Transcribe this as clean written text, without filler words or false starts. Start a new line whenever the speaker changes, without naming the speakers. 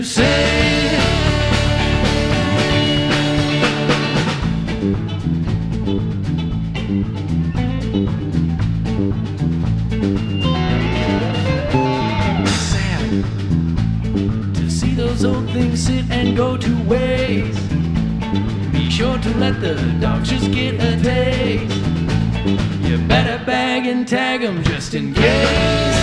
say. Sad to see those old things sit and go to waste. Be sure to let the dogs just get a taste. You better bag and tag 'em just in case.